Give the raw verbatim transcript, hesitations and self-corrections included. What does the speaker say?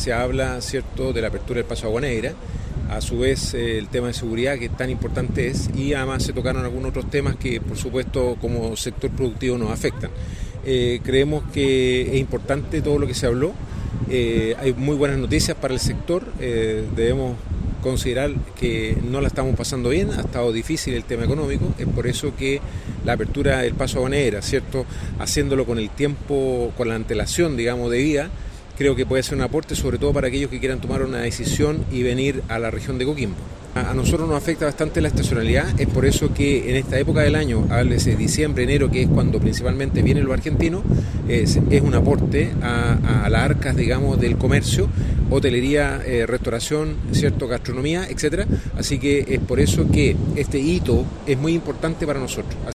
se habla, ¿cierto?, de la apertura del paso Agua Negra, a su vez eh, el tema de seguridad que tan importante es, y además se tocaron algunos otros temas que por supuesto como sector productivo nos afectan. Eh, creemos que es importante todo lo que se habló, eh, hay muy buenas noticias para el sector, eh, debemos considerar que no la estamos pasando bien, ha estado difícil el tema económico, es por eso que la apertura del paso Agua Negra, ¿cierto?, haciéndolo con el tiempo, con la antelación, digamos, de vida, creo que puede ser un aporte, sobre todo para aquellos que quieran tomar una decisión y venir a la región de Coquimbo. A nosotros nos afecta bastante la estacionalidad, es por eso que en esta época del año, háblese diciembre, enero, que es cuando principalmente vienen los argentinos, es, es un aporte a, a las arcas, digamos, del comercio, hotelería, eh, restauración, cierto, gastronomía, etcétera. Así que es por eso que este hito es muy importante para nosotros.